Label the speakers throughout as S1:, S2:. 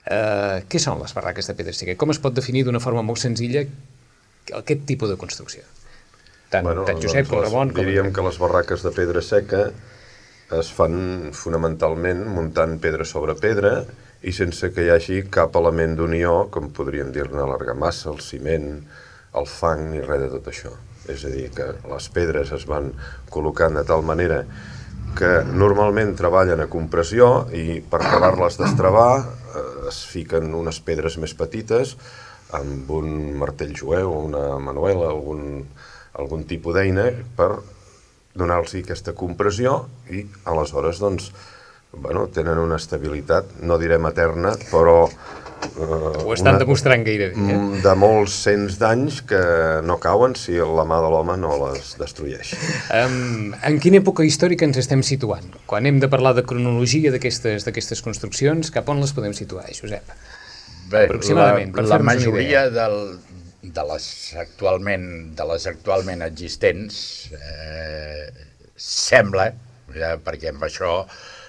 S1: Què són les barraques de pedra seca? Com es pot definir d'una forma molt senzilla aquest tipus de construcció? Tant Josep com Ramon...
S2: Diríem que les barraques de pedra seca es fan fonamentalment muntant pedra sobre pedra i sense que hi hagi cap element d'unió, com podríem dir-ne l'argamassa, el ciment, el fang, ni res de tot això. És a dir, que les pedres es van col·locant de tal manera que normalment treballen a compressió i per acabar-les d'estravar es fiquen unes pedres més petites amb un martell jueu o una manuela, algun tipus d'eina per donar-los aquesta compressió i aleshores doncs, tenen una estabilitat, no direm eterna, però
S1: ho estan demostrant gairebé.
S2: De molts cents d'anys que no cauen si la mà de l'home no les destrueix.
S1: En quina època històrica ens estem situant? Quan hem de parlar de cronologia d'aquestes construccions, cap on les podem situar, Josep?
S3: Bé, la majoria de les actualment existents sembla, perquè amb això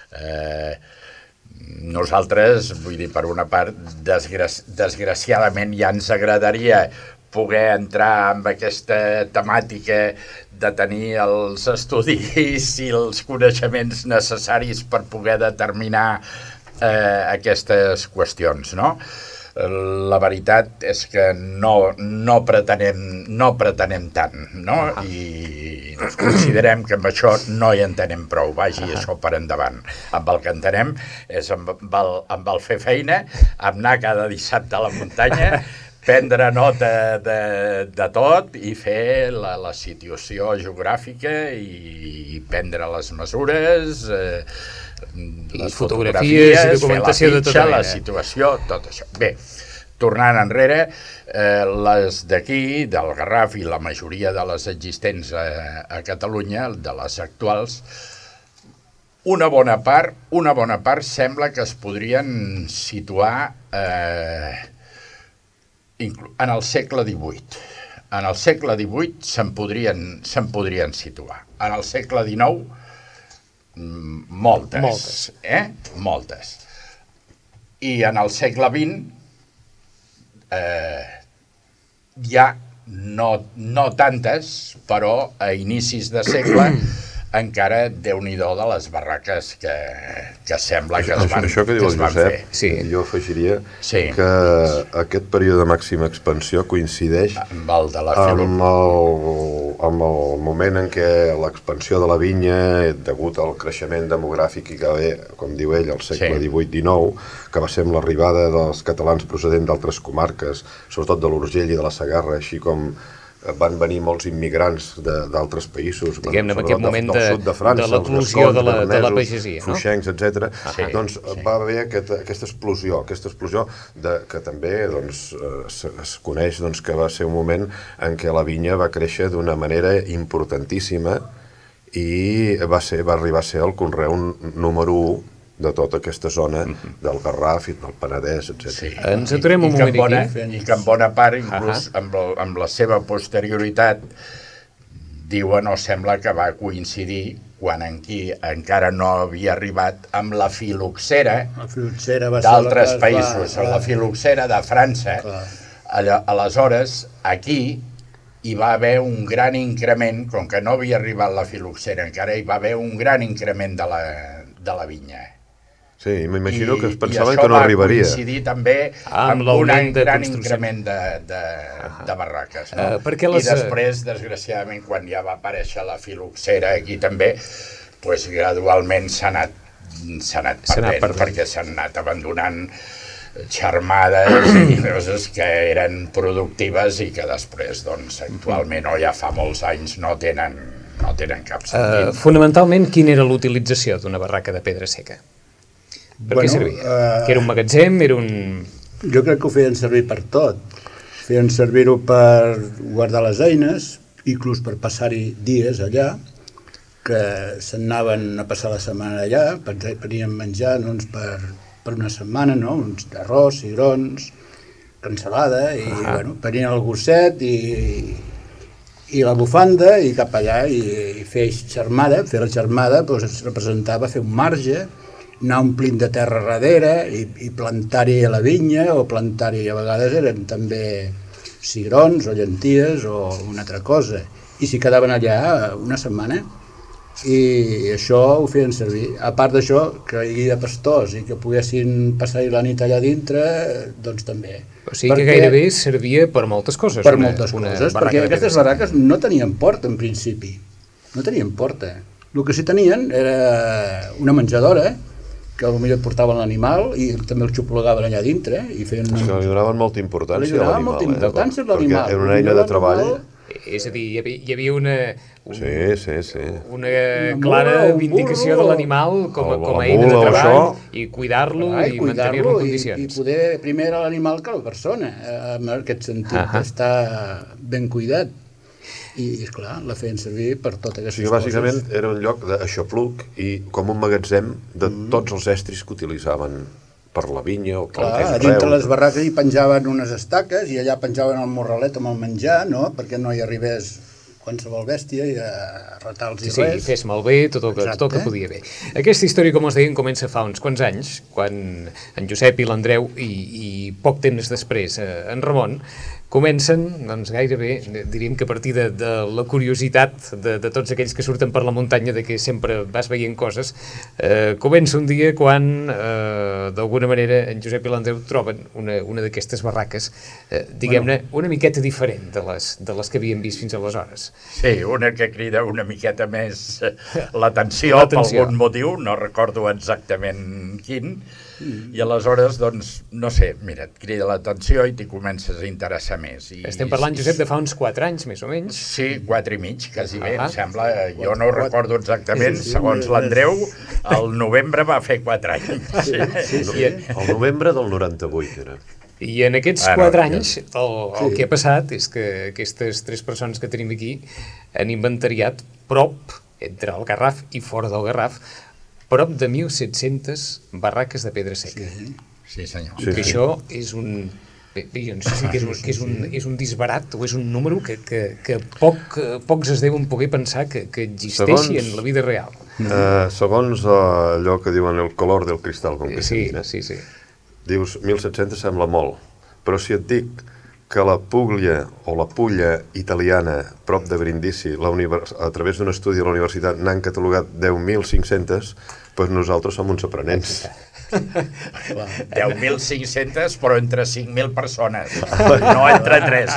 S3: nosaltres, vull dir, per una part, desgraciadament ja ens agradaria poder entrar en aquesta temàtica de tenir els estudis i els coneixements necessaris per poder determinar aquestes qüestions, no? La veritat és que no pretenem tant, no? I considerem que amb això no hi entenem prou, vagi això per endavant. Amb el que entenem és amb el fer feina, amb anar cada dissabte a la muntanya, prendre nota de tot i fer la situació geogràfica i prendre les mesures, les fotografies i documentació de tota la situació, tot això. Bé, tornant enrere, les d'aquí, del Garraf i la majoria de les existents a Catalunya, de les actuals, una bona part sembla que es podrien situar en el segle XVIII. En el segle XVIII se'n podrien situar. En el segle XIX, moltes. I en el segle XX ja no tantes, però a inicis de segle encara Déu-n'hi-do de les barraques que sembla que es van fer.
S2: Això que diu el Josep, jo afegiria que aquest període de màxima expansió coincideix amb el moment en què l'expansió de la vinya, degut al creixement demogràfic i que ve, com diu ell, al segle XVIII-XIX, que va ser amb l'arribada dels catalans procedents d'altres comarques, sobretot de l'Urgell i de la Segarra, així com van venir molts immigrants d'altres països,
S1: diguem-ne, en aquest moment de l'eclosió de la pagesia,
S2: fluixencs, etc. Doncs va haver aquesta explosió que també es coneix que va ser un moment en què la vinya va créixer d'una manera importantíssima i va arribar a ser el conreu número 1 de tota aquesta zona del Garraf i del Penedès, etc.
S1: Ens aturem un moment aquí.
S3: I que en bona part, inclús amb la seva posterioritat, diuen o sembla que va coincidir quan encara no havia arribat amb la filoxera d'altres països, la filoxera de França. Aleshores, aquí hi va haver un gran increment, com que no havia arribat la filoxera encara, hi va haver un gran increment de la vinya.
S2: Sí, m'imagino que es pensaven que no arribaria.
S3: I això va coincidir també amb un gran increment de barraques. I després, desgraciadament, quan ja va aparèixer la filoxera aquí també, gradualment s'ha anat perdent, perquè s'han anat abandonant xarmades i coses que eren productives i que després, actualment, o ja fa molts anys, no tenen cap sentit.
S1: Fonamentalment, quina era l'utilització d'una barraca de pedra seca? Per què servia? Que era un magatzem?
S4: Jo crec que ho feien servir per tot. Feien servir-ho per guardar les eines, inclús per passar-hi dies allà, que se'n anaven a passar la setmana allà, tenien menjar per una setmana, uns arròs, cigrons, cansalada, i tenien el gosset i la bufanda, i cap allà, i fer la xarmada, es representava fer un marge anar omplint de terra darrere i plantar-hi a la vinya, o plantar-hi, a vegades eren també cigrons o llenties o una altra cosa, i s'hi quedaven allà una setmana, i això ho feien servir. A part d'això, que hi havia pastors i que poguessin passar-hi la nit allà dintre, doncs també.
S1: O sigui que gairebé servia per moltes coses.
S4: Per moltes coses, perquè aquestes barraques no tenien porta en principi, no tenien porta. El que sí tenien era una menjadora, que potser portaven l'animal i també el xuplegaven allà dintre. I feien
S2: li donaven molta importància a l'animal.
S4: Li donaven molta importància a l'animal.
S2: Perquè era una eina de treball.
S1: És a dir, hi havia una
S2: Sí.
S1: clara vindicació de l'animal com a eina de treball i cuidar-lo i mantenir-lo en condicions.
S4: I poder, primer era l'animal que la persona, en aquest sentit, d'estar ben cuidat. I, esclar, la feien servir per totes aquestes coses.
S2: Bàsicament era un lloc d'aixopluc i com un magatzem de tots els estris que utilitzaven per la vinya o per
S4: a dintre les barraques hi penjaven unes estaques i allà penjaven el morralet amb el menjar, no? Perquè no hi arribés qualsevol bèstia i a retals i res.
S1: Sí, fes malbé tot el que podia bé. Aquesta història, com us deien, comença fa uns quants anys, quan en Josep i l'Andreu i poc temps després en Ramon comencen, doncs gairebé, diríem que a partir de la curiositat de tots aquells que surten per la muntanya, de que sempre vas veient coses, comença un dia quan, d'alguna manera, en Josep i l'Andreu troben una d'aquestes barraques, diguem-ne, una miqueta diferent de les que havien vist fins aleshores.
S3: Sí, una que crida una miqueta més l'atenció per algun motiu, no recordo exactament quin, i aleshores, doncs, no sé, mira, et crida l'atenció i t'hi comences a interessar més.
S1: Estem parlant, Josep, de fa uns 4 anys, més o menys?
S3: Sí, 4 i mig, quasi bé, em sembla. Jo no ho recordo exactament, segons l'Andreu, el novembre va fer 4 anys.
S2: Sí. El novembre del 98 era.
S1: I en aquests 4 anys el que ha passat és que aquestes 3 persones que tenim aquí han inventariat prop, entre el Garraf i fora del Garraf, prop de 1.700 barraques de pedra seca.
S3: Sí, senyor.
S1: Que això és un... jo no sé si és un disbarat o és un número que pocs es deuen poder pensar que existeixi en la vida real.
S2: Segons allò que diuen el color del cristal, com que
S1: sí.
S2: Dius 1.700 sembla molt, però si et dic que la Puglia o la Pulla italiana, prop de Brindisi, a través d'un estudi a la universitat n'han catalogat 10.500, doncs nosaltres som uns aprenents.
S3: 10.500, però entre 5.000 persones, no entre 3.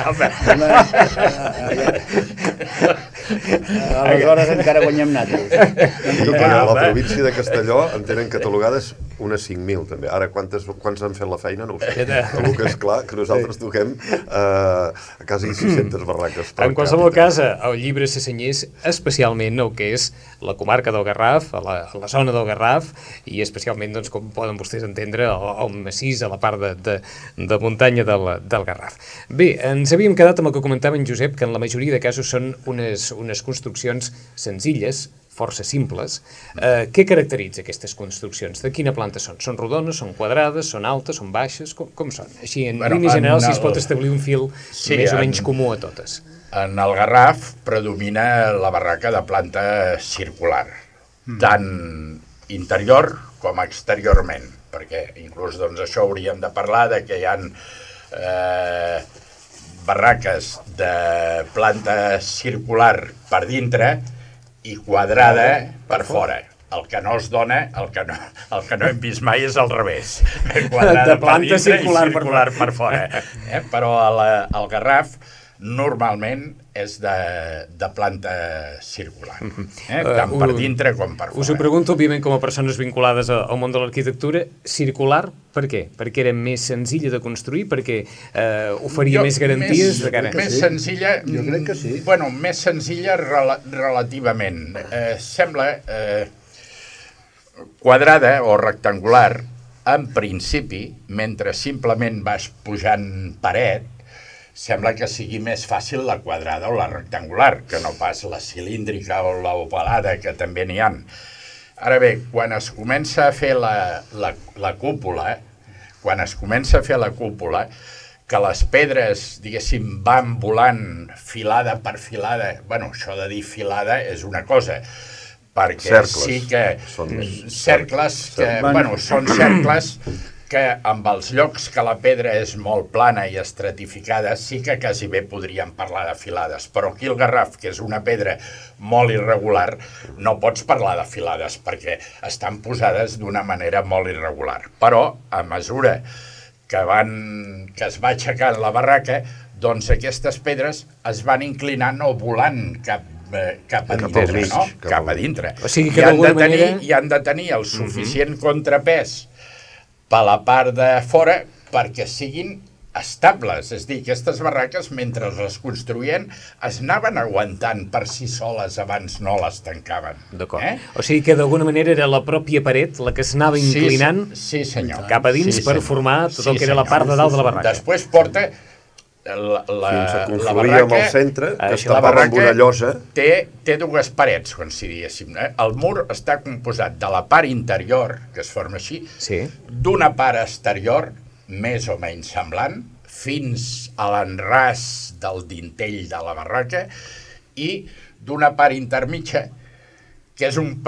S4: Aleshores encara guanyem nosaltres.
S2: I a la província de Castelló en tenen catalogades unes 5.000 també. Ara, quants han fet la feina no ho sé. El que és clar que nosaltres toquem a quasi 600 barraques.
S1: En qualsevol cas, el llibre se cenyés especialment el que és la comarca del Garraf, a la zona del Garraf, i especialment, doncs, com poden vostès entendre, el massís, a la part de muntanya del Garraf. Bé, ens havíem quedat amb el que comentava en Josep, que en la majoria de casos són unes construccions senzilles, força simples. Què caracteritza aquestes construccions? De quina planta són? Són rodones, són quadrades, són altes, són baixes? Com són? Així, en línia general, si es pot establir un fil més o menys comú a totes.
S3: En el Garraf predomina la barraca de planta circular, tant interior com exteriorment, perquè inclús doncs, això hauríem de parlar de que hi ha barraques de planta circular per dintre i quadrada per fora. El que no es dona, el que no hem vist mai és al revés. Quadrada per dintre i circular per fora. Però el Garraf normalment és de planta circular, tant per dintre com per fora.
S1: Us ho pregunto, òbviament, com a persones vinculades al món de l'arquitectura, circular, per què? Perquè era més senzilla de construir, perquè oferia més garanties?
S3: Més senzilla...
S4: Jo crec que sí.
S3: Bueno, més senzilla relativament. Sembla quadrada o rectangular, en principi, mentre simplement vas pujant paret, sembla que sigui més fàcil la quadrada o la rectangular, que no pas la cilíndrica o la ovalada, que també n'hi ha. Ara bé, quan es comença a fer la cúpula, que les pedres, diguéssim, van volant filada per filada, bueno, això de dir filada és una cosa, perquè sí que cercles que, bueno, són cercles que amb els llocs que la pedra és molt plana i estratificada sí que quasi bé podríem parlar de filades, però aquí el Garraf, que és una pedra molt irregular, no pots parlar de filades perquè estan posades d'una manera molt irregular. Però a mesura que es va aixecant la barraca, doncs aquestes pedres es van inclinant o volant cap a dintre, no? Cap a dintre.
S1: O sigui que d'alguna manera...
S3: I han de tenir el suficient contrapès per la part de fora perquè siguin estables. És a dir, aquestes barraques, mentre les construïen, es anaven aguantant per si soles abans no les tancaven.
S1: D'acord. O sigui que d'alguna manera era la pròpia paret la que s'anava inclinant cap a dins per formar tot el que era la part de dalt de la barraca.
S3: Després porta
S2: fins a confluir amb el centre, que es tapava amb una llosa.
S3: Té dues parets, com si diguéssim. El mur està composat de la part interior, que es forma així, d'una part exterior, més o menys semblant, fins a l'enràs del dintell de la barraca, i d'una part intermitja, que és un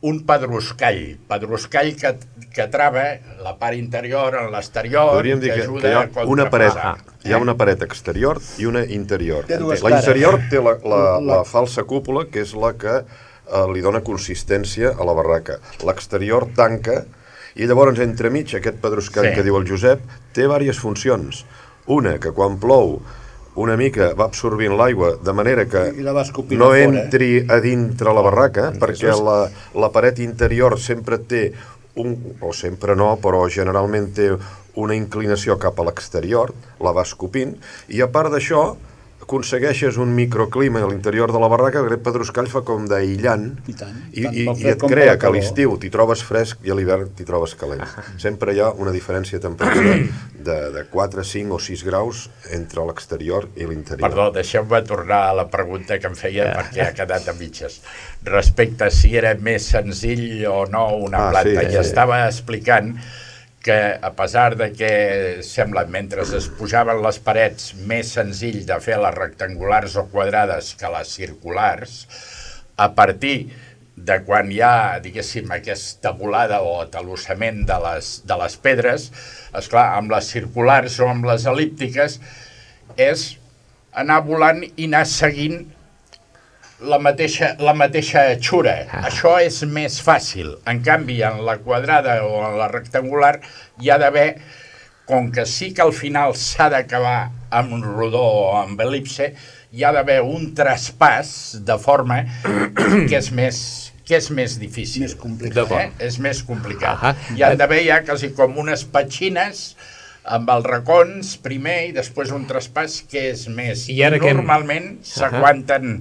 S3: pedruscall que trava la part interior en l'exterior.
S2: Podríem dir que hi ha una paret, hi ha una paret exterior i una interior. La interior té la falsa cúpula, que és la que li dona consistència a la barraca. L'exterior tanca, i llavors entremig aquest pedruscall que diu el Josep té diverses funcions. Una, que quan plou una mica va absorbint l'aigua de manera que no entri a dintre la barraca, perquè la paret interior sempre té, o sempre no, però generalment té una inclinació cap a l'exterior, la va escopint, i a part d'això aconsegueixes un microclima a l'interior de la barraca, que aquest pedruscall fa com d'aïllant i et crea que a l'estiu t'hi trobes fresc i a l'hivern t'hi trobes calent. Sempre hi ha una diferència de temperatura de 4, 5 o 6 graus entre l'exterior i l'interior.
S3: Perdó, deixeu-me tornar a la pregunta que em feia perquè ha quedat a mitges. Respecte a si era més senzill o no una planta. I estava explicant que a pesar de que sembla, mentre es pujaven les parets, més senzill de fer les rectangulars o quadrades que les circulars, a partir de quan hi ha, diguéssim, aquesta volada o atalussament de les pedres, esclar, amb les circulars o amb les el·líptiques, és anar volant i anar seguint la mateixa xura. Això és més fàcil. En canvi, en la quadrada o en la rectangular hi ha d'haver, com que sí que al final s'ha d'acabar amb un rodó o amb el·lipse, hi ha d'haver un traspàs de forma que és més difícil.
S4: Més complicat.
S3: És més complicat. Hi ha d'haver ja quasi com unes petxines amb els racons primer i després un traspàs que és més... Normalment s'aguanten...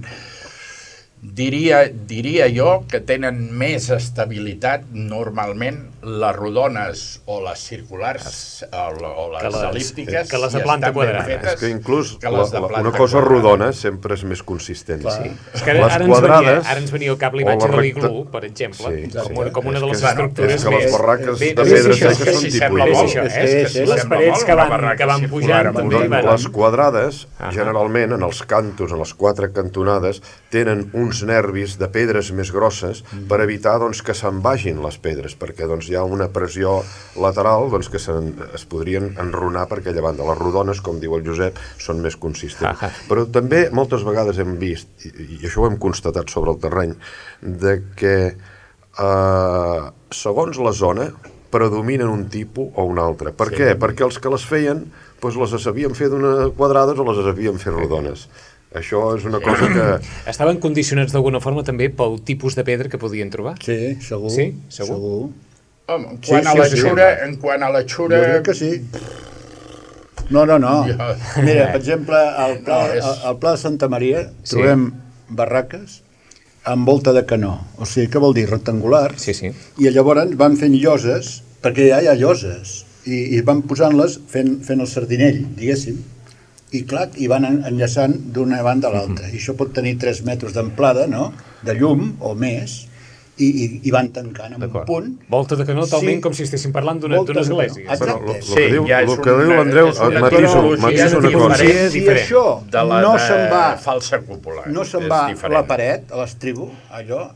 S3: Diria jo que tenen més estabilitat normalment les rodones o les circulars o les el·líptiques
S1: que les de planta quadrada.
S2: És que inclús una cosa rodona sempre és més consistent.
S1: Ara ens venia al cap l'imatge de l'iglú, per exemple, com una de les estructures
S2: més... Les barraques de pedra seca són tipus.
S1: Les parets que van pujant també.
S2: Les quadrades, generalment, en els cantos, en les 4 cantonades, tenen uns nervis de pedres més grosses per evitar que se'n vagin les pedres, perquè hi ha una pressió lateral que es podrien enrunar per aquella banda. Les rodones, com diu el Josep, són més consistents. Però també moltes vegades hem vist, i això ho hem constatat sobre el terreny, de que segons la zona predominen un tipus o un altre. Per què? Perquè els que les feien les sabien fer d'una quadrades o les sabien fer rodones. Això és una cosa que...
S1: Estaven condicionats d'alguna forma també pel tipus de pedra que podien trobar?
S4: Sí, segur.
S1: Sí? Segur?
S3: En quant a la xura...
S4: Jo crec que sí. No. Mira, per exemple, al Pla de Santa Maria trobem barraques amb volta de canó. O sigui, què vol dir? Rectangulars.
S1: Sí.
S4: I llavors van fent lloses, perquè ja hi ha lloses, i van posant-les fent el sardinell, diguéssim. I clar, i van enllaçant d'una banda a l'altra. I això pot tenir 3 metres d'amplada, no?, de llum o més, i van tancant amb un punt.
S1: Volta de canó talment com si estiguéssim parlant d'una església.
S4: Exacte.
S2: El que diu l'Andreu, matiso una cosa.
S4: Si això no se'n va...
S3: falsa cúpula.
S4: No se'n va a la paret, a l'estribu, allò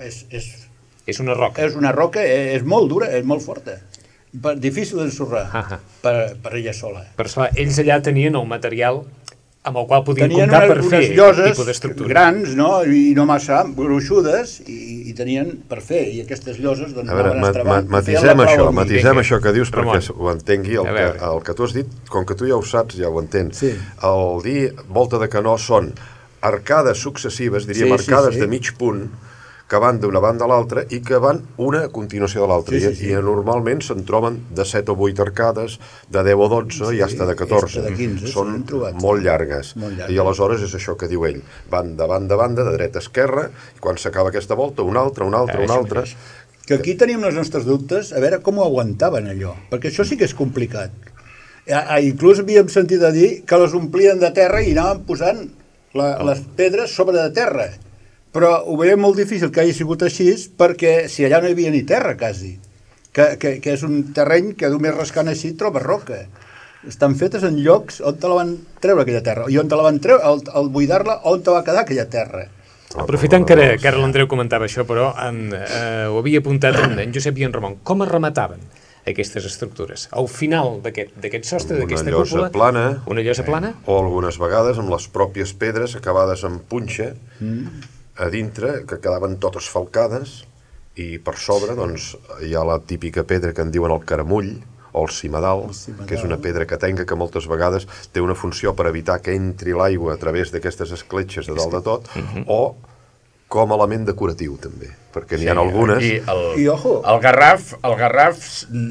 S1: és una roca.
S4: És una roca, és molt dura, és molt forta. Difícil d'ensorrar per ella sola.
S1: Però esclar, ells allà tenien el material amb el qual podien comptar per fer
S4: lloses
S1: tipus d'estructura.
S4: Grans, no? I no massa gruixudes, i tenien per fer, i aquestes lloses doncs
S2: a veure, matisem això que dius perquè ho entengui, el que tu has dit, com que tu ja ho saps, ja ho entens. El dir volta de canó són arcades successives, diríem arcades de mig punt, que van d'una banda a l'altra i que van una a continuació de l'altra. I normalment se'n troben de 7 o 8 arcades, de 10 o 12 i fins de 14. Són molt llargues. I aleshores és això que diu ell. Van de banda, de dreta a esquerra, i quan s'acaba aquesta volta, una altra.
S4: Que aquí tenim els nostres dubtes, a veure com ho aguantaven allò, perquè això sí que és complicat. Inclús havíem sentit a dir que les omplien de terra i anaven posant les pedres sobre de terra. Però ho veiem molt difícil que hagi sigut així, perquè si allà no hi havia ni terra, quasi, que és un terreny que només rascant així troba roca. Estan fetes en llocs on te la van treure aquella terra, i on te la van treure, al buidar-la, on te va quedar aquella terra.
S1: Aprofitant que ara l'Andreu comentava això, però ho havia apuntat en Josep i en Ramon, com es remataven aquestes estructures? Al final d'aquest sostre, d'aquesta cúpula, una llosa plana,
S2: o algunes vegades amb les pròpies pedres acabades en punxa, a dintre, que quedaven totes falcades, i per sobre doncs, hi ha la típica pedra que en diuen el caramull, o el cimadal, que és una pedra catenca que moltes vegades té una funció per evitar que entri l'aigua a través d'aquestes escletxes de dalt de tot, o com a element decoratiu també, perquè n'hi ha algunes...
S3: El garraf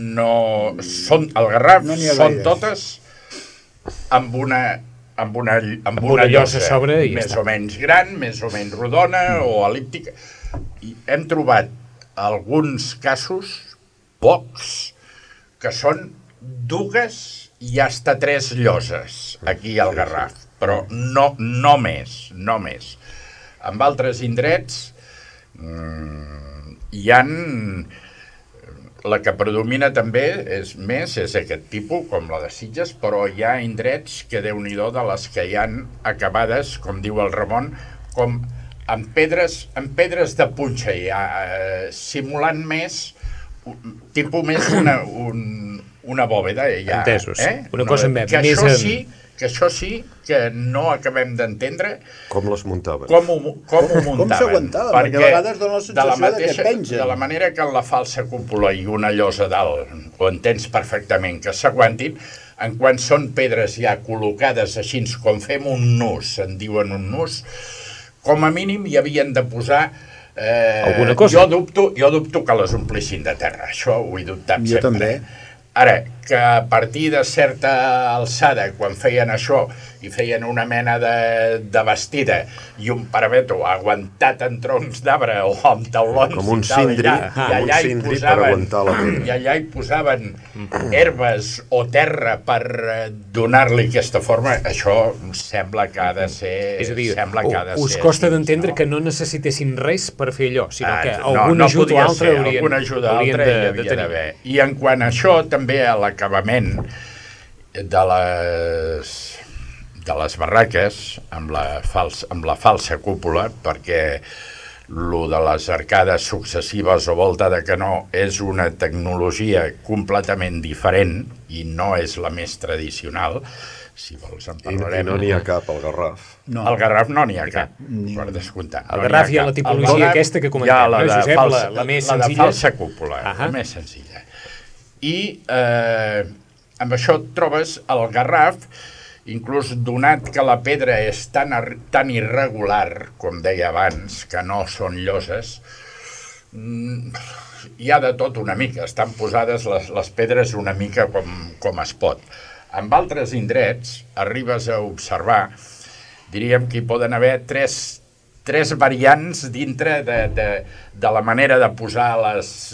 S3: són totes amb una llosa sobre més o menys gran, més o menys rodona o elíptica. I hem trobat alguns casos, pocs, que són 2 i fins 3 lloses aquí al Garraf, però no més. En altres indrets hi han... La que predomina també és aquest tipus, com la de Sitges, però hi ha indrets que, Déu-n'hi-do, de les que hi han acabades, com diu el Ramon, com amb pedres de punxa, simulant més, tipus més una bòveda.
S1: Entesos. Una cosa més...
S3: Que això sí que no acabem d'entendre
S2: com les muntaven.
S3: Com ho muntaven.
S4: Com s'aguantaven, perquè a vegades dona la sensació que pengen.
S3: De la manera que en la falsa cúpula i una llosa dalt, ho entens perfectament, que s'aguantin, en quan són pedres ja col·locades així, com fem un nus, en diuen un nus, com a mínim hi havien de posar...
S1: alguna cosa?
S3: Jo dubto que les omplissin de terra, això ho he dubtat sempre.
S4: Jo també.
S3: Ara, que a partir de certa alçada, quan feien això i feien una mena de vestida i un parapeto aguantat en troncs d'arbre o amb taulons
S2: com un cindri per aguantar la pedra.
S3: I allà hi posaven herbes o terra per donar-li aquesta forma, això sembla que ha de ser...
S1: És a dir, us costa d'entendre que no necessitessin res per fer allò, sinó que algun ajut o altre haurien de tenir.
S3: I en quant a això, també a l'acabament de les barraques amb la falsa cúpula, perquè lo de les arcades successives o volta de canó és una tecnologia completament diferent i no és la més tradicional. Si vols en parlarem.
S2: I no n'hi ha cap al Garraf.
S3: No. Al Garraf no n'hi ha cap, per descomptar.
S1: Al Garraf hi ha la tipologia aquesta que comentem, Josep, la més senzilla.
S3: La de falsa cúpula, la més senzilla. I amb això et trobes el Garraf, inclús donat que la pedra és tan irregular, com deia abans, que no són lloses, hi ha de tot una mica, estan posades les pedres una mica com es pot. En altres indrets arribes a observar, diríem que hi poden haver tres variants dintre de la manera de posar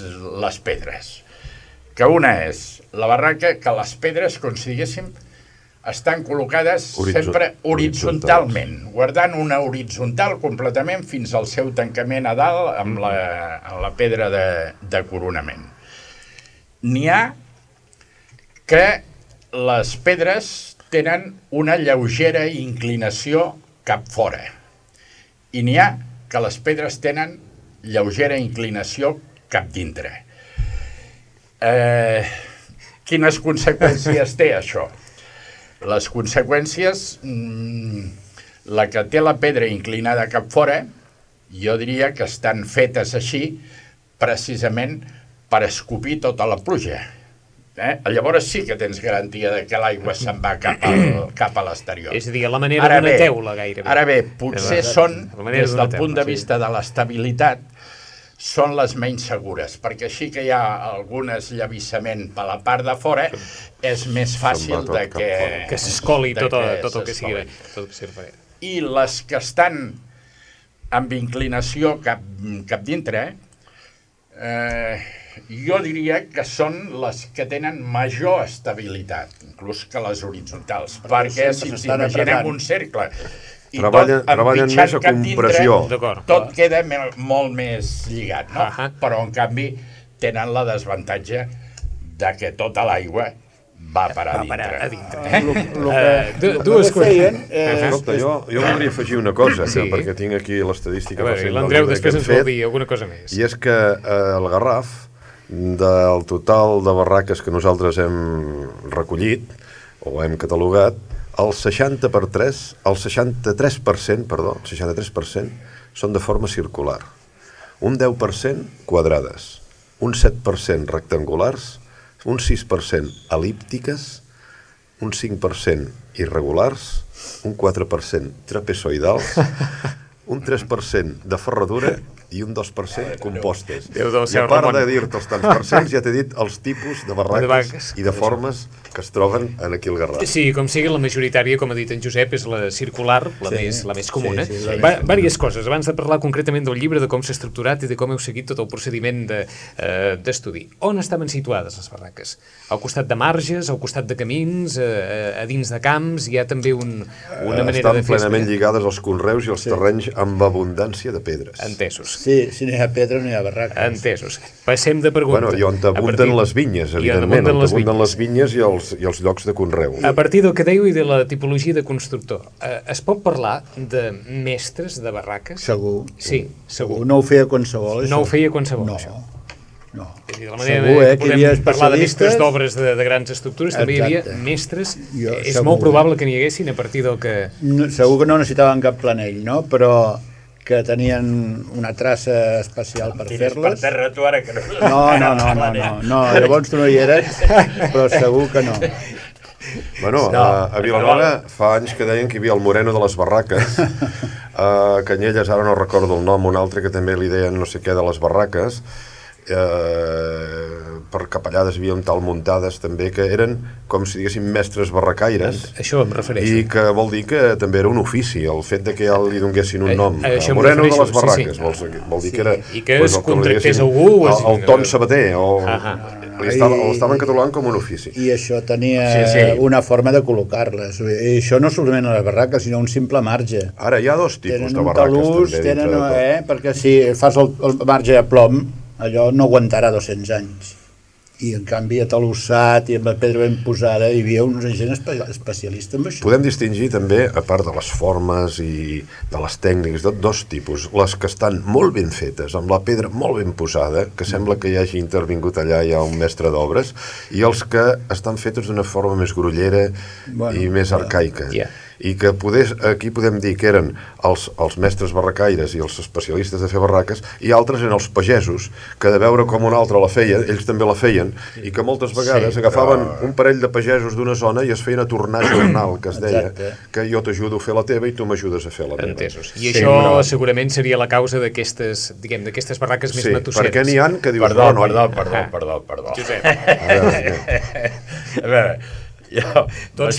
S3: les pedres. Que una és la barraca que les pedres, com si diguéssim, estan col·locades sempre horitzontalment, guardant una horitzontal completament fins al seu tancament a dalt amb la pedra de coronament. N'hi ha que les pedres tenen una lleugera inclinació cap fora i n'hi ha que les pedres tenen lleugera inclinació cap dintre. Quines conseqüències té això? Les conseqüències, la que té la pedra inclinada cap fora, jo diria que estan fetes així precisament per escopir tota la pluja. Llavors sí que tens garantia de que l'aigua se'n va cap a l'exterior.
S1: És a dir, la manera d'una teula gairebé.
S3: Ara bé, potser són, des del punt de vista de l'estabilitat, són les menys segures, perquè així que hi ha algun esllavissament per la part de fora, és més fàcil de
S1: que s'escoli tot el que sigui.
S3: I les que estan amb inclinació cap dintre, jo diria que són les que tenen major estabilitat, inclús que les horitzontals, perquè si ens imaginem un cercle i
S2: treballen més a compressió.
S3: Tot queda molt més lligat, no? Però en canvi tenen la desavantatge de que tota l'aigua va parar a dintre.
S1: Dues coses.
S2: Escolta, jo voldria afegir una cosa, perquè tinc aquí l'estadística.
S1: L'Andreu després ens vol dir alguna cosa més.
S2: I és que el Garraf, del total de barraques que nosaltres hem recollit o hem catalogat, el 63% són de forma circular, un 10% quadrades, un 7% rectangulars, un 6% el·líptiques, un 5% irregulars, un 4% trapezoidals, un 3% de ferradura i un 2% compostes. I a part de dir-te els tants percents, ja t'he dit els tipus de barraques i de formes que es troben en aquí al Garraf.
S1: Sí, com sigui, la majoritària, com ha dit en Josep, és la circular, la més comuna. Vàries coses. Abans de parlar concretament del llibre, de com s'ha estructurat i de com heu seguit tot el procediment d'estudi. On estaven situades les barraques? Al costat de marges, al costat de camins, a dins de camps? Hi ha també una manera de fer...
S2: Estan plenament lligades als conreus i als terrenys amb abundància de pedres.
S1: Entesos.
S4: Sí, si no hi ha pedra no hi ha barraques.
S1: Entesos. Passem de pregunta.
S2: Bueno, i on t'abunden les vinyes, evidentment. On t'abunden les vinyes i els llocs de conreu.
S1: A partir del que dèieu i de la tipologia de constructor, es pot parlar de mestres de barraques?
S4: Segur.
S1: Sí, segur.
S4: No ho feia qualsevol, això.
S1: No ho feia qualsevol,
S4: això. No.
S1: Segur, que hi havia parlar de mestres d'obres de grans estructures, també hi havia mestres. És molt probable que n'hi haguessin a partir del que...
S4: Segur que no necessitaven cap planell, no? Però que tenien una traça especial per fer-les.
S3: Per terra tu ara que no...
S4: No, llavors tu no hi eres, però segur que no.
S2: Bueno, a Vilanova fa anys que deien que hi havia el moreno de les barraques, a Canyelles, ara no recordo el nom, un altre que també li deien no sé què de les barraques, per capellades hi havia un tal muntades també, que eren com si diguéssim mestres barracaires.
S1: Això em refereixo.
S2: I que vol dir que també era un ofici, el fet de que ja li donessin un nom. El moreno de les barraques, vol dir que era...
S1: I que es contractés algú...
S2: El Ton Sabater, l'estaven catalogant com un ofici.
S4: I això tenia una forma de col·locar-les. I això no solament a les barraques, sinó un simple marge.
S2: Ara hi ha dos tipus de barraques.
S4: Tenen un talús, perquè si fas el marge a plom, allò no aguantarà 200 anys. I en canvi atalussat i amb la pedra ben posada hi havia una gent especialista en això.
S2: Podem distingir també, a part de les formes i de les tècniques, dos tipus. Les que estan molt ben fetes, amb la pedra molt ben posada, que sembla que hi hagi intervingut allà ja un mestre d'obres, i els que estan fetes d'una forma més grollera i més arcaica. I que aquí podem dir que eren els mestres barracaires i els especialistes de fer barraques, i altres eren els pagesos, que de veure com un altre la feia, ells també la feien, i que moltes vegades agafaven un parell de pagesos d'una zona i es feien a tornar jornal, que es deia, que jo t'ajudo a fer la teva i tu m'ajudes a fer la meva.
S1: Entesos. I això segurament seria la causa d'aquestes barraques més matusseres.
S2: Perquè n'hi ha que dius...
S3: Perdó. Josep. A veure... Tots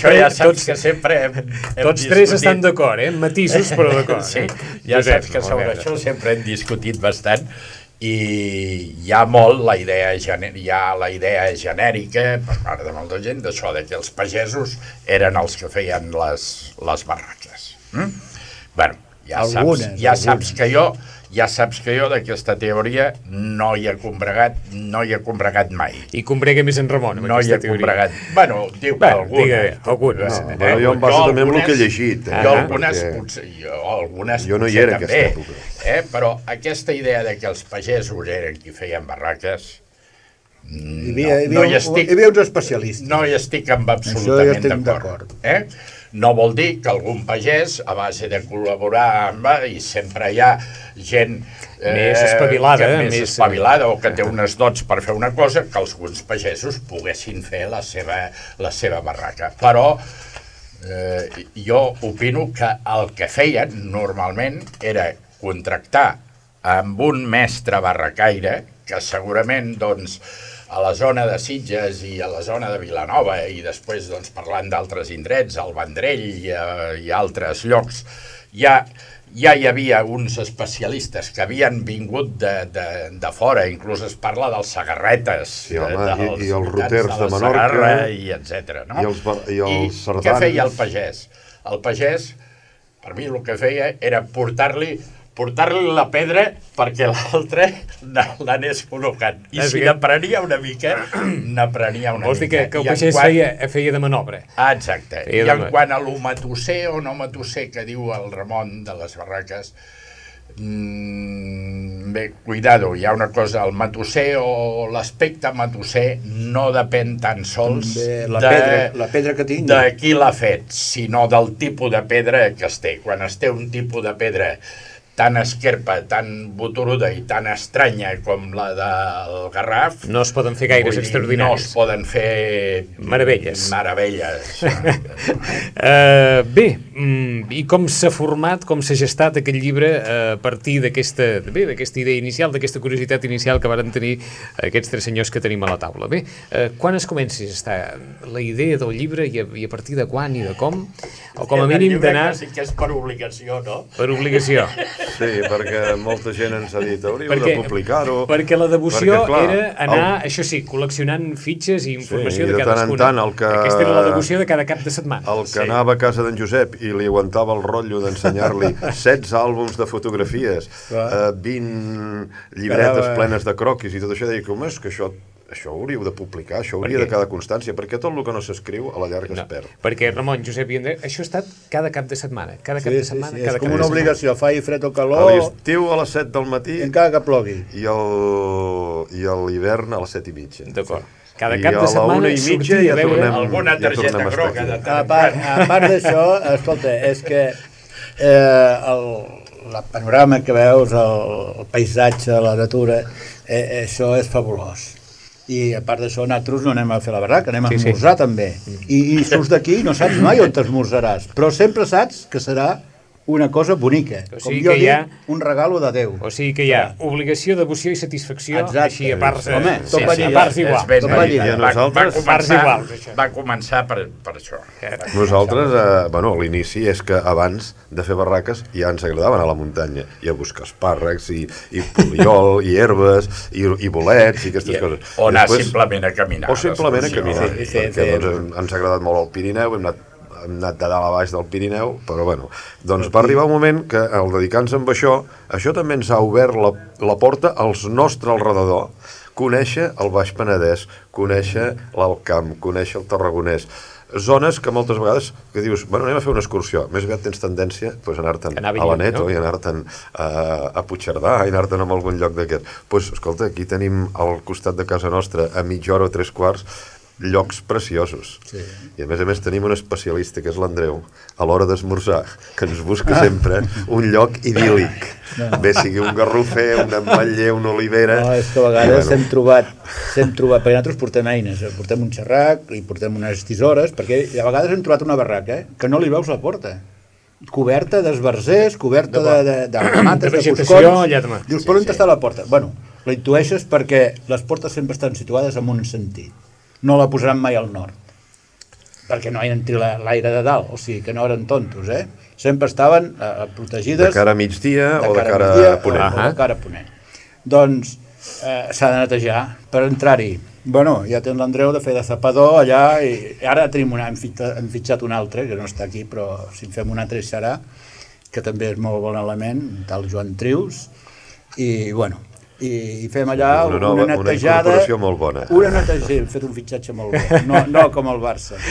S1: tres estan d'acord, matisos, però d'acord.
S3: Ja saps que sobre això sempre hem discutit bastant i hi ha molt la idea genèrica per part de molta gent d'això, de que els pagesos eren els que feien les barraques. Bueno, ja saps que jo d'aquesta teoria no hi he combregat mai.
S1: I combrega més en Ramon, amb aquesta teoria.
S3: No hi he combregat. Bueno, diu que algunes.
S2: Jo em baso també en el que he llegit.
S3: Jo no hi
S2: era en aquesta època.
S3: Però aquesta idea de que els pagesos eren qui feien barraques,
S4: hi havia uns especialistes.
S3: No hi estic absolutament d'acord. No vol dir que algun pagès, a base de col·laborar i sempre hi ha gent
S1: més espavilada
S3: o que té unes dots per fer una cosa, que alguns pagesos poguessin fer la seva barraca. Però jo opino que el que feien normalment era contractar amb un mestre barracaire que segurament doncs a la zona de Sitges i a la zona de Vilanova i després parlant d'altres indrets, al Vendrell i altres llocs, ja hi havia uns especialistes que havien vingut de fora, inclús es parla dels sagarretes,
S2: i els roters de Menorca,
S3: i etc.
S2: I els sardanes.
S3: Què feia el pagès? El pagès, per mi el que feia era portar-li la pedra perquè l'altre l'anés col·locant. I si n'aprenia una mica,
S1: Vols dir que el pagès feia de manobra.
S3: Exacte. I en quant a lo matusser o no matusser que diu el Ramon de les barraques, bé, cuidado, hi ha una cosa, el matusser o l'aspecte matusser no depèn tan sols
S4: la pedra que tingui,
S3: de qui l'ha fet, sinó del tipus de pedra que es té. Quan es té un tipus de pedra tan esquerpa, tan boturuda i tan estranya com la del Garraf,
S1: no es poden fer gaires extraordinaris.
S3: No es poden fer
S1: meravelles.
S3: Bé,
S1: i com s'ha format, com s'ha gestat aquest llibre a partir d'aquesta idea inicial, d'aquesta curiositat inicial que varen tenir aquests tres senyors que tenim a la taula? Bé, quan es comença a estar la idea del llibre i a partir de quan i de com? O com a mínim d'anar...
S3: Sí que és per obligació, no?
S1: Per obligació.
S2: Sí, perquè molta gent ens ha dit hauríeu de publicar-ho.
S1: Perquè la devoció era anar, això sí, col·leccionant fitxes i informació de cadascuna. Aquesta era la devoció de cada cap de setmana.
S2: El que anava a casa d'en Josep i li aguantava el rotllo d'ensenyar-li 16 àlbums de fotografies, 20 llibretes plenes de croquis i tot això, deia, home, és que això hauríeu de publicar, això hauria de quedar constància, perquè tot el que no s'escriu a la llarga es perd.
S1: Perquè, Ramon, Josep i André, això ha estat cada cap de setmana.
S4: És com una obligació, faci fred o calor...
S2: A l'estiu a les 7 del matí...
S4: Encara que plogui.
S2: I a l'hivern a les 7:30.
S1: D'acord. Cada cap de setmana sortir a veure
S3: alguna targeta groga.
S4: A part d'això, escolta, és que el panorama que veus, el paisatge, la natura, això és fabulós. I a part d'això nosaltres no anem a fer la barraca, anem a esmorzar també. I surts d'aquí i no saps mai on t'esmorzaràs, però sempre saps que serà una cosa bonica, com jo dic, un regalo de Déu.
S1: O sigui que hi ha obligació, devoció i satisfacció, així a parts
S3: iguals. Va començar per això.
S2: Nosaltres, a l'inici és que abans de fer barraques ja ens agradaven a la muntanya, i a buscar espàrrecs, i poliol, i herbes, i bolets, i aquestes coses.
S3: O anar simplement a caminar.
S2: O simplement a caminar, perquè ens ha agradat molt el Pirineu, hem anat de dalt a baix del Pirineu, però doncs va arribar un moment que al dedicar-nos amb això també ens ha obert la porta als nostres alrededor, conèixer el Baix Penedès, conèixer l'Alt Camp, conèixer el Tarragonès, zones que moltes vegades que dius, anem a fer una excursió, més aviat tens tendència a anar-te'n a l'Aneto i anar-te'n a Puigcerdà i anar-te'n a algun lloc d'aquests. Doncs, escolta, aquí tenim al costat de casa nostra, a mitja hora o 3/4, llocs preciosos. I a més tenim un especialista, que és l'Andreu, a l'hora d'esmorzar, que ens busca sempre un lloc idíl·lic. Bé sigui un garrofer, un ametller, una olivera...
S4: No, és que a vegades hem trobat, perquè nosaltres portem eines, portem un xerrac i portem unes tisores, perquè a vegades hem trobat una barraca que no li veus la porta. Coberta d'esbarzers, coberta de mates, de foscons. Dius, per on està la porta? Bueno, la intueixes perquè les portes sempre estan situades en un sentit. No la posaran mai al nord, perquè no hi entri l'aire de dalt, o sigui que no eren tontos, Sempre estaven protegides...
S2: De cara a migdia o de cara a ponent.
S4: De cara a ponent. doncs s'ha de netejar per entrar-hi. Bueno, ja té l'Andreu de fer de zapador allà i ara tenim hem fitxat un altre, que no està aquí, però si en fem un altre serà, que també és molt bon element, tal Joan Trius, i bueno, i fem allà una netejada...
S2: Una incorporació molt bona.
S4: Sí, hem fet un fitxatge molt bo, no com el Barça.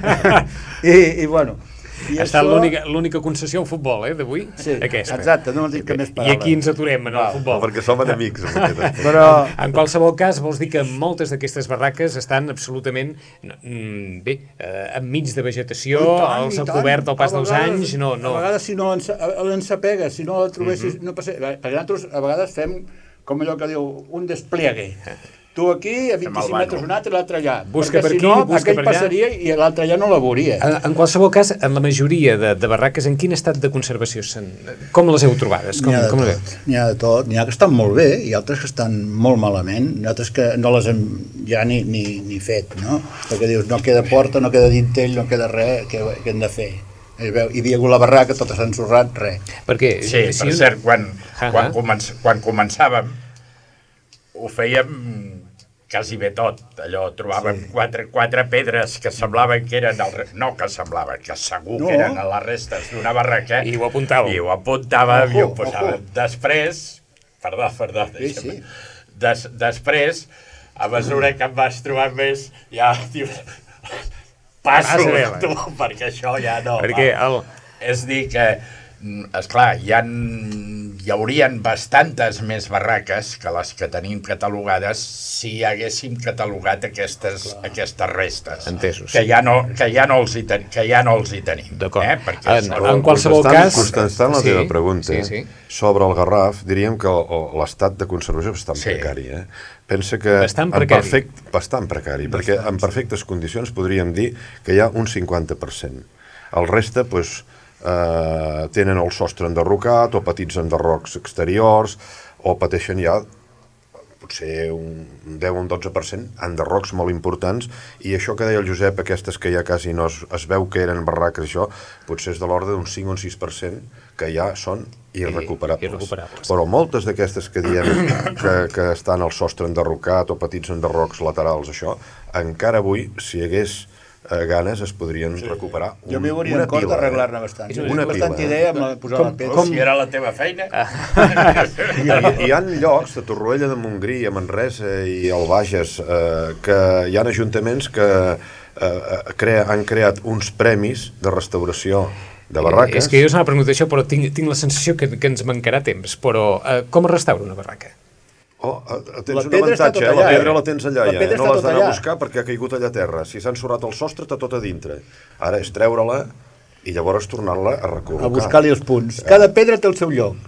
S4: I bueno...
S1: Ha estat l'única concessió al futbol, d'avui?
S4: Sí,
S1: aquesta.
S4: exacte, no m'ha dit que més paraules.
S1: I aquí ens aturem en el futbol.
S2: Perquè som enemics.
S4: Però...
S1: En qualsevol cas, vols dir que moltes d'aquestes barraques estan absolutament bé, enmig de vegetació, els ha cobert al pas dels anys, no.
S4: A vegades si no l'ensapega, si no la trobessis, no passa... Perquè nosaltres a vegades fem, com allò que diu, un despliegue. Tu aquí, a 25 metres un altre, l'altre allà.
S1: Busca per aquí, busca per allà.
S4: Passaria i l'altre allà no la veuria.
S1: En qualsevol cas, en la majoria de barraques, en quin estat de conservació com les heu trobades?
S4: N'hi ha de tot. N'hi ha que estan molt bé i altres que estan molt malament. Altres que no les hem ja ni fet, no? Perquè dius, no queda porta, no queda dintell, no queda res, què hem de fer? Hi havia hagut la barraca, tot s'ha ensorrat, res.
S3: Sí, per cert, quan començàvem, ho fèiem quasi bé tot, allò, trobàvem quatre pedres que semblaven que eren, que segur que eren a les restes d'una barraca,
S1: i ho apuntàvem.
S3: I ho apuntàvem i ho posàvem. Després, perdó, deixa'm. Després, a mesura que em vas trobar més, ja, passo, tu, perquè això ja no. És dir que, esclar, hi haurien bastantes més barraques que les que tenim catalogades si haguéssim catalogat aquestes restes.
S1: Entesos.
S3: Que ja no els hi tenim.
S1: D'acord.
S2: En qualsevol cas... Contestant la teva pregunta, sobre el Garraf, diríem que l'estat de conservació és bastant precari. Pensa que...
S1: Bastant precari.
S2: Bastant precari, perquè en perfectes condicions podríem dir que hi ha un 50%. El reste, doncs, tenen el sostre enderrocat o petits enderrocs exteriors o pateixen ja potser un 10 o un 12% enderrocs molt importants, i això que deia el Josep, aquestes que ja quasi no es veu que eren barraques, això potser és de l'ordre d'un 5 o un 6% que ja són irrecuperables. Però moltes d'aquestes que diem que estan al sostre enderrocat o petits enderrocs laterals, això, encara avui, si hi hagués ganes, es podrien recuperar una pila.
S4: Jo m'hi hauria en cor d'arreglar-ne bastant. Una bastant idea amb posar la pedra.
S3: Si era la teva feina.
S2: Hi ha llocs, a Torroella de Montgrí, a Manresa i al Bages, que hi ha ajuntaments que han creat uns premis de restauració de barraques.
S1: És que jo s'ha preguntat això, però tinc la sensació que ens mancarà temps. Però com es restaura una barraca?
S2: Tens un avantatge, la pedra la tens allà, ja. No l'has d'anar a buscar perquè ha caigut allà a terra. Si s'ha ensorrat el sostre, està tot a dintre. Ara és treure-la i llavors tornar-la a recol·locar.
S4: A buscar-li els punts. Cada pedra té el seu lloc.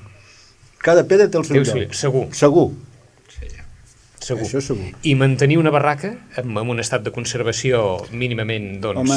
S4: Segur.
S1: Segur.
S4: Això segur.
S1: I mantenir una barraca amb un estat de conservació mínimament digne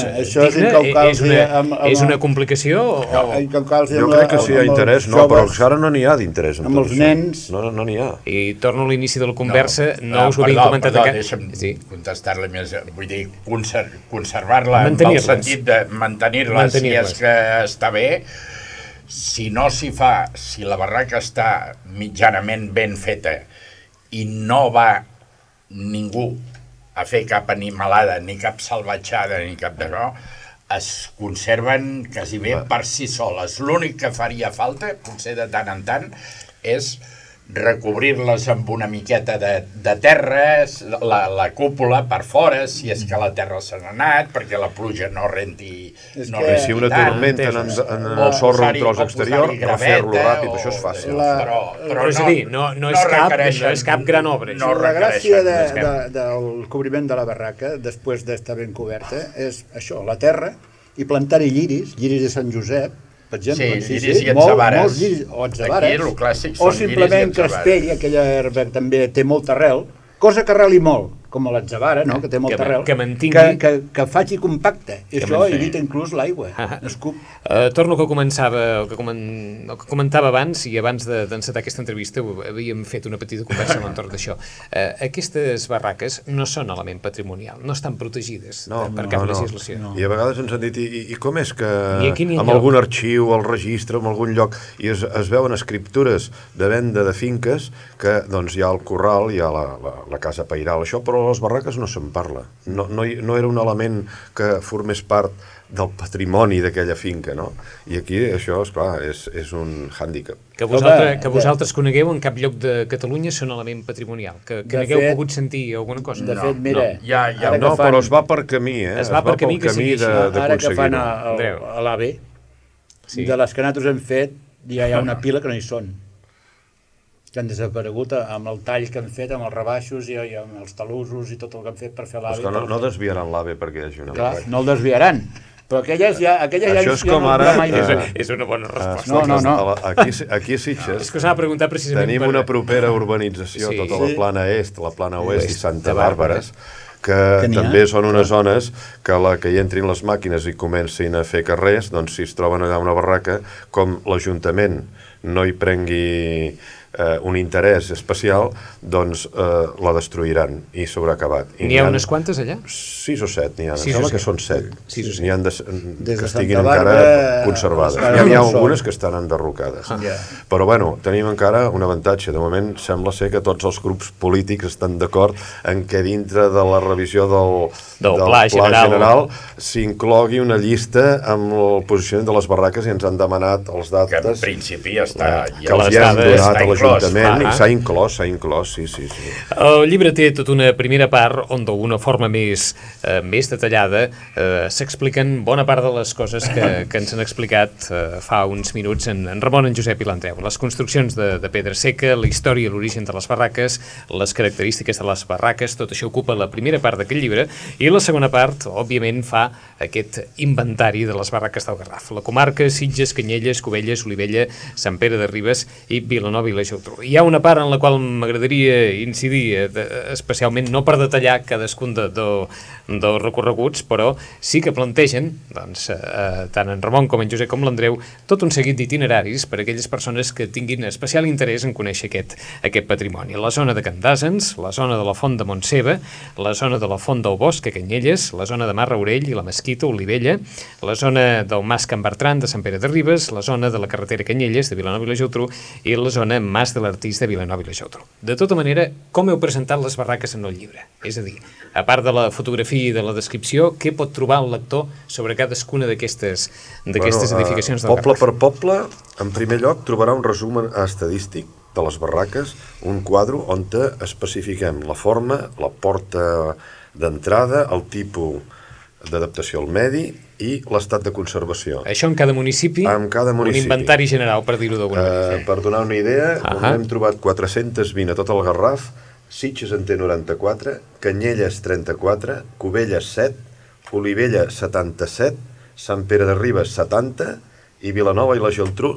S1: és una complicació?
S2: Jo crec que sí hi ha interès, però ara no n'hi ha d'interès.
S4: Amb els nens...
S2: No n'hi ha.
S1: I torno a l'inici de la conversa, no us ho havia comentat encara.
S3: Deixa'm contestar-li més, vull dir, conservar-la en el sentit de mantenir-la si és que està bé. Si no s'hi fa, si la barraca està mitjanament ben feta i no va ningú a fer cap animalada, ni cap salvatjada, ni cap d'això, es conserven quasi bé per si soles. L'únic que faria falta, potser de tant en tant, és recobrir-les amb una miqueta de terra, la cúpula per fora, si és que la terra se n'ha anat, perquè la pluja no renti
S2: si una tormenta en el sorra un tros exterior, refer-lo ràpid, això és fàcil.
S1: Però és a dir, no és cap gran obra.
S4: La gràcia del cobriment de la barraca, després d'estar ben coberta, és això, la terra, i plantar-hi lliris de Sant Josep, per exemple,
S3: lliris i atzabares.
S4: O atzabares, o simplement crespell, aquella herba que també té molta arrel, cosa que arreli molt, com l'Atzavara, no? Que té molta arrel,
S1: que mantingui...
S4: que faci compacte, i això evita inclús l'aigua, escup.
S1: Torno que començava, el que comentava abans, i abans d'encetar aquesta entrevista havíem fet una petita conversa a l'entorn d'això. Aquestes barraques no són element patrimonial, no estan protegides per cap legislació.
S2: No. I a vegades ens han dit, i com és que
S1: amb
S2: algun arxiu, al registre, en algun lloc, i es veuen escriptures de venda de finques que doncs hi ha el corral, hi ha la casa pairal, això, però a les barraques no se'n parla. No era un element que formés part del patrimoni d'aquella finca, no? I aquí això, esclar, és un hàndicap.
S1: Que vosaltres conegueu en cap lloc de Catalunya són element patrimonial, que n'hagueu pogut sentir alguna cosa.
S4: De fet, mira...
S2: Però es va per camí,
S1: Es va per camí
S2: d'aconseguir-ho.
S4: Ara que fan a l'AVE, de les que nosaltres hem fet, ja hi ha una pila que no hi són, que han desaparegut amb el tall que han fet, amb els rebaixos i amb els talussos i tot el que han fet per fer l'AVE.
S2: És que no desviaran l'AVE perquè hi hagi una barraca.
S4: No el desviaran, però aquelles ja
S2: això és com ara...
S1: És una bona resposta.
S4: No.
S2: Aquí a Sitges
S1: és que s'ha de preguntar precisament
S2: tenim una propera urbanització, tota la plana est, la plana oest i Santa Bàrbares, que també són unes zones que la que hi entrin les màquines i comencin a fer carrers, doncs si es troben allà una barraca, com l'Ajuntament no hi prengui un interès especial, doncs la destruiran i s'haurà acabat.
S1: N'hi ha unes quantes allà?
S2: 6 o 7 n'hi ha, em sembla que són 7. N'hi ha que estiguin encara conservades. N'hi ha algunes que estan enderrocades. Però bueno, tenim encara un avantatge. De moment sembla ser que tots els grups polítics estan d'acord en què dintre de la revisió del Pla General s'inclogui una llista amb el posicionament de les barraques i ens han demanat els dates.
S3: Que en principi està...
S2: Que els hem donat a l'Ajuntament i s'ha inclòs, sí.
S1: El llibre té tota una primera part on d'una forma més detallada s'expliquen bona part de les coses que ens han explicat fa uns minuts en Ramon, en Josep i l'Andreu. Les construccions de pedra seca, la història i l'origen de les barraques, les característiques de les barraques, tot això ocupa la primera part d'aquest llibre, i la segona part, òbviament, fa aquest inventari de les barraques del Garraf. La comarca, Sitges, Canyelles, Cubelles, Olivella, Sant Pere de Ribes i Vilanova i la Geltrú. Hi ha una part en la qual m'agradaria incidir, especialment no per detallar cadascun dels recorreguts, però sí que plantegen, doncs, tant en Ramon com en Josep com l'Andreu, tot un seguit d'itineraris per a aquelles persones que tinguin especial interès en conèixer aquest patrimoni. La zona de Can d'Àsens, la zona de la Font de Montseba, la zona de la Font del Bosc a Canyelles, la zona de Mar Aurell i la Mesquita, Olivella, la zona del Mas Can Bertran de Sant Pere de Ribes, la zona de la carretera Canyelles de Vilanova i la Geltrú i la zona Mas de l'Artís de Vilanova i la Geltrú. De tota manera, com heu presentat les barraques en el llibre? És a dir, a part de la fotografia i de la descripció, què pot trobar el lector sobre cadascuna d'aquestes edificacions del Garraf?
S2: Poble per poble, en primer lloc, trobarà un resum estadístic de les barraques, un quadre on especifiquem la forma, la porta d'entrada, el tipus d'adaptació al medi i l'estat de conservació.
S1: Això en cada municipi?
S2: En cada municipi.
S1: Un inventari general, per dir-ho d'alguna manera.
S2: Per donar una idea, hem trobat 420 a tot el Garraf, Sitges en té 94, Canyelles 34, Cubelles 7, Olivella 77, Sant Pere de Ribes 70 i Vilanova i la Geltrú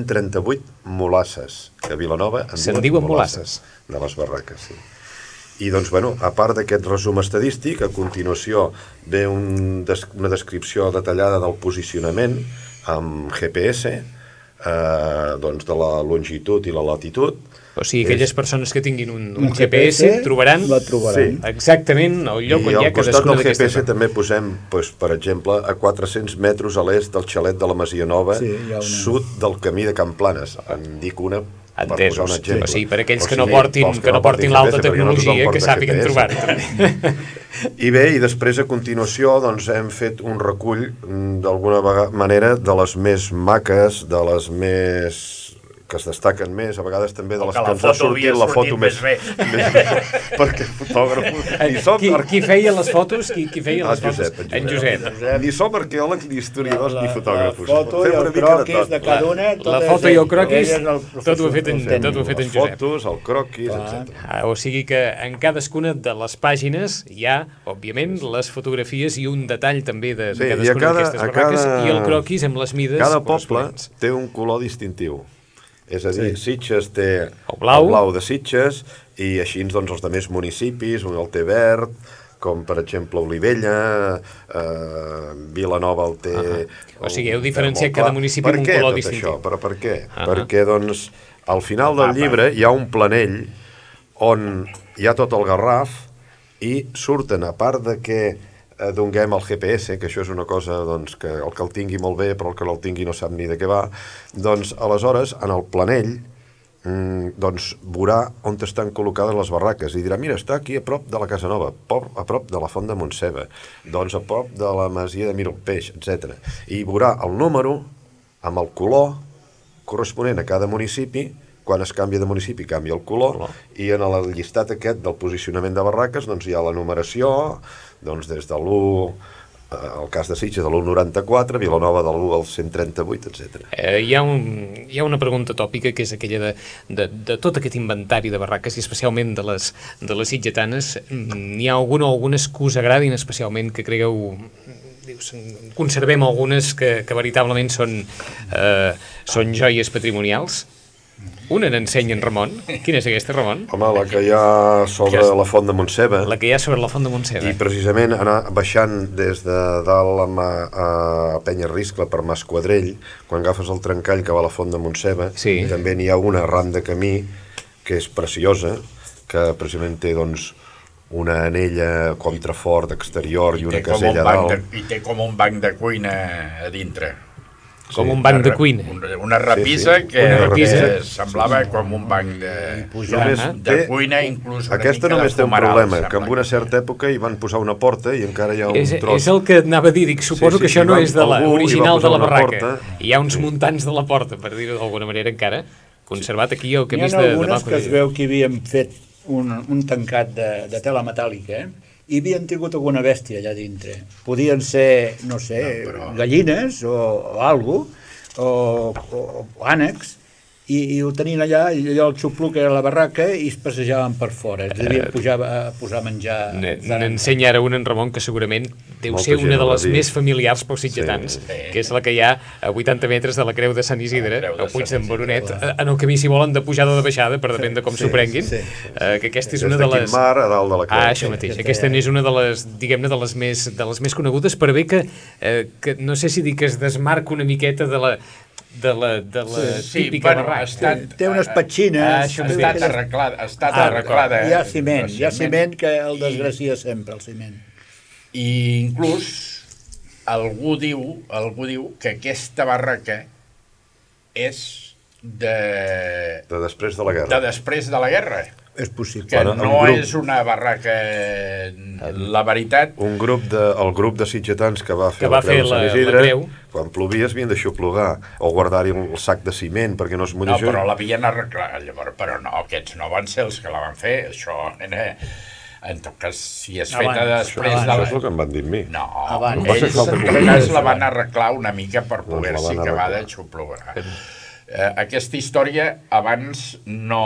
S2: 138 molasses. Que a Vilanova
S1: se'n diuen molasses.
S2: De les barraques, sí. I doncs, bueno, a part d'aquest resum estadístic, a continuació ve una descripció detallada del posicionament amb GPS, doncs de la longitud i la latitud.
S1: O sigui, aquelles persones que tinguin un GPS trobaran exactament el lloc on hi ha cadascuna d'aquestes.
S2: I al costat del GPS també posem, per exemple, a 400 metres a l'est del xalet de la Masia Nova, sud del camí de Can Planes. En dic una per posar un exemple.
S1: O sigui, per aquells que no portin l'alta tecnologia, que sàpiguen trobar-ho.
S2: I bé, i després a continuació doncs hem fet un recull d'alguna manera de les més maques, de les més que es destaquen més, a vegades també de les que ens ha sortit la foto més bé. Perquè fotògrafos...
S1: Qui feia les fotos? Qui feia les fotos? En Josep.
S2: Ni som arqueòlegs, ni historiadors, ni fotògrafos.
S4: La foto i el croquis de cada una...
S1: La foto i el croquis, tot ho ha fet en Josep.
S2: Les fotos, el croquis, etc.
S1: O sigui que en cadascuna de les pàgines hi ha, òbviament, les fotografies i un detall també de cadascuna d'aquestes barraques i el croquis amb les mides.
S2: Cada poble té un color distintiu. És a dir, Sitges té el blau de Sitges i així doncs els altres municipis, un el té verd, com per exemple Olivella, Vilanova el té...
S1: O sigui, heu diferenciat cada municipi amb un color distintiu.
S2: Però per què? Perquè, doncs, al final del llibre hi ha un planell on hi ha tot el Garraf i surten, a part de que donguem el GPS, que això és una cosa doncs, que el que el tingui molt bé però el que no el tingui no sap ni de què va, doncs aleshores en el planell doncs veurà on estan col·locades les barraques i dirà, mira, està aquí a prop de la Casa Nova, a prop de la Font de Montseba, doncs a prop de la Masia de Miralpeix, etc. I veurà el número amb el color corresponent a cada municipi. Quan es canvia de municipi canvia el color i en el llistat aquest del posicionament de barraques doncs hi ha la numeració doncs des de l'1, el cas de Sitges de l'194, Vilanova de l'1 al 138, etc.
S1: Hi ha una pregunta tòpica que és aquella de tot aquest inventari de barraques i especialment de les sitgetanes. N'hi ha alguna o algunes que us agradin especialment, que cregueu... Conservem algunes que veritablement són joies patrimonials? Una n'ensenya en Ramon. Quina és aquesta, Ramon?
S2: Home, la que hi ha sobre la Font de Montseba.
S1: La que hi ha sobre la Font de Montseba.
S2: I precisament anar baixant des de dalt a Penyarriscle per Mas Quadrell, quan agafes el trencall que va a la Font de Montseba, també n'hi ha una arran de camí que és preciosa, que precisament té doncs una anella contrafort exterior i una casella dalt.
S3: I té com un banc de cuina a dintre.
S1: Com un banc de cuina.
S3: Una rapissa que semblava com un banc de cuina, inclús una
S2: aquesta
S3: mica
S2: només té un problema, que en una certa època hi van posar una porta i encara hi ha un tros.
S1: És el que anava a dir, dic, suposo que això no és de l'original de la barraca. Hi ha uns muntants de la porta, per dir-ho d'alguna manera encara, conservat aquí al camí de...
S4: Hi ha algunes que es veu que havien fet un tancat de tela metàl·lica, i havien tingut alguna bèstia allà dintre. Podien ser, no sé, gallines o alguna cosa, o ànecs, i ho tenien allà, i allò el xupluc era la barraca i es passejaven per fora. Es devien pujar a posar menjar.
S1: N'ensenya ara una en Ramon que segurament deu ser una de les més familiars pels sitgetans, que és la que hi ha a 80 metres de la Creu de Sant Isidre, al Puig d'en Baronet, en el camí, si volen, de pujada o de baixada, per depèn de com s'ho prenguin, que aquesta és una de les...
S2: Des de Quimar a dalt de la Creu.
S1: Això mateix. Aquesta és una de les, diguem-ne, de les més conegudes, per bé que no sé si dir que es desmarca una miqueta de la típica barraca.
S4: Té unes petxines.
S3: Ha estat arreglada.
S4: Hi ha ciment que el desgracia sempre, el ciment.
S3: I inclús algú diu que aquesta barraca és de
S2: després de la guerra.
S3: De després de la guerra.
S4: És possible.
S3: Que no és una barraca... La veritat...
S2: El grup de sitgetans que va fer la Creu de Sant Isidre, quan plovia es havien d'aixoplugar o guardar-hi el sac de ciment perquè no es mullés.
S3: No, però l'havien arreglat, llavors, però no, aquests no van ser els que la van fer, això... En tot cas, si és feta després de...
S2: Això és el que em van dir a mi.
S3: No, ells la van arreglar una mica per poder-s'hi acabar d'aixoplugar. Aquesta història abans no...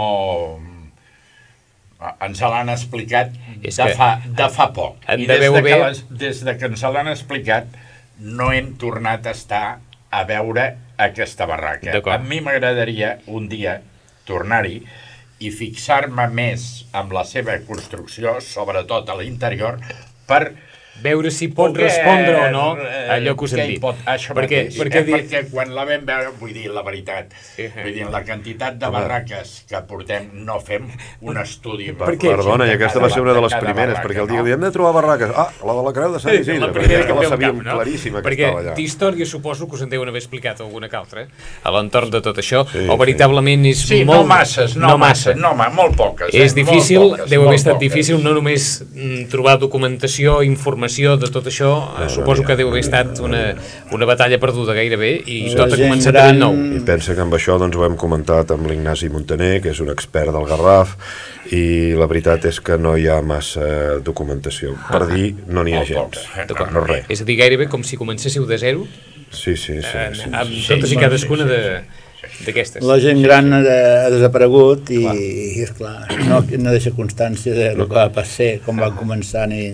S3: Ens l'han explicat de fa poc. I des de que ens l'han explicat no hem tornat a estar a veure aquesta barraca. A mi m'agradaria un dia tornar-hi i fixar-me més amb la seva construcció, sobretot a l'interior, per
S1: veure si pot respondre o no allò que us hem dit.
S3: Perquè quan la vam veure, vull dir la veritat, vull dir, la quantitat de barraques que portem, no fem un estudi.
S2: Perdona, i aquesta va ser una de les primeres, perquè el dia que hem de trobar barraques, la de la Creu de Sant Isidre, perquè la sabíem claríssima que estava allà.
S1: Perquè d'història suposo que us en deuen haver explicat alguna que altra, a l'entorn de tot això, o veritablement és molt...
S3: Sí, no masses, molt poques.
S1: És difícil, deu haver estat difícil no només trobar documentació, informació de tot això, suposo que deu haver estat una batalla perduda gairebé i tot ha començat de nou.
S2: I pensa que amb això doncs, ho hem comentat amb l'Ignasi Montaner, que és un expert del Garraf, i la veritat és que no hi ha massa documentació. Per dir, no n'hi ha gens. No res.
S1: És a dir, gairebé com si comencéssiu de zero,
S2: sí.
S1: amb totes i cadascuna d'aquestes.
S4: La gent gran ha desaparegut i esclar, no deixa constància del que va passar, com van començar ni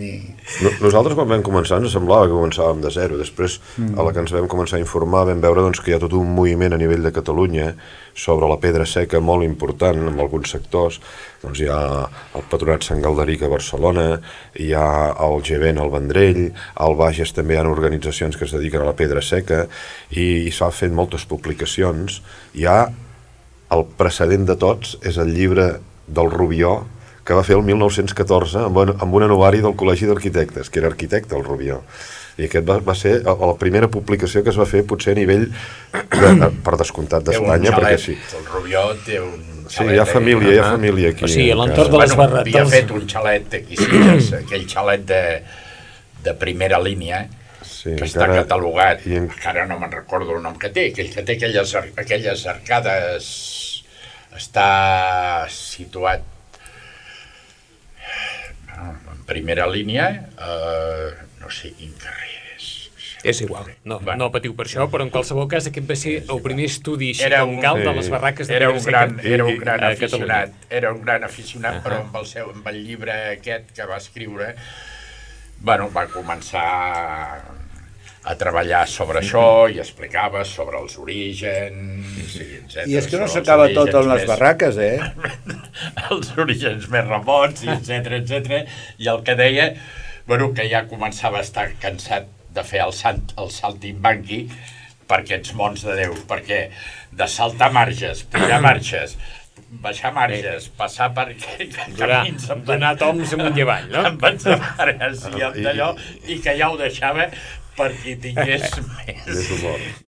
S2: Nosaltres quan vam començar ens semblava que començàvem de zero. Després, a la que ens vam començar a informar, vam veure doncs, que hi ha tot un moviment a nivell de Catalunya sobre la pedra seca molt important en alguns sectors. Doncs hi ha el Patronat Sant Galderic a Barcelona, hi ha el G20 al Vendrell, al Bages també hi ha organitzacions que es dediquen a la pedra seca i s'ha fet moltes publicacions. Hi ha el precedent de tots, és el llibre del Rubió, que va fer el 1914 amb un anuari del Col·legi d'Arquitectes, que era arquitecte el Rubió. I aquest va ser la primera publicació que es va fer potser a nivell, per descomptat d'Espanya, perquè sí.
S3: El Rubió té un xalet.
S2: Sí, hi ha família aquí.
S1: O sigui, a l'entorn de les barretes.
S3: Havia fet un xalet aquí, aquell xalet de primera línia, que està catalogat, encara no me'n recordo el nom que té aquelles arcades, està situat en primera línia, no sé quin carrer és.
S1: És igual, no patiu per això, però en qualsevol cas aquest va ser el primer estudi cal de les barraques de pedra seca.
S3: Era un gran aficionat, però amb el llibre aquest que va escriure, va començar a treballar sobre això i explicava sobre els orígens, etc.
S4: I és que no s'acaba tot en les barraques,
S3: Els orígens més remots, etc. I el que deia, que ja començava a estar cansat de fer el saltimbanqui per aquests mons de Déu, perquè de saltar marges, pujar marxes, baixar marges, passar per camins...
S1: Donar toms amunt i avall, no?
S3: Amb ensabares i amb d'allò, i que ja ho deixava per qui tingués més humor.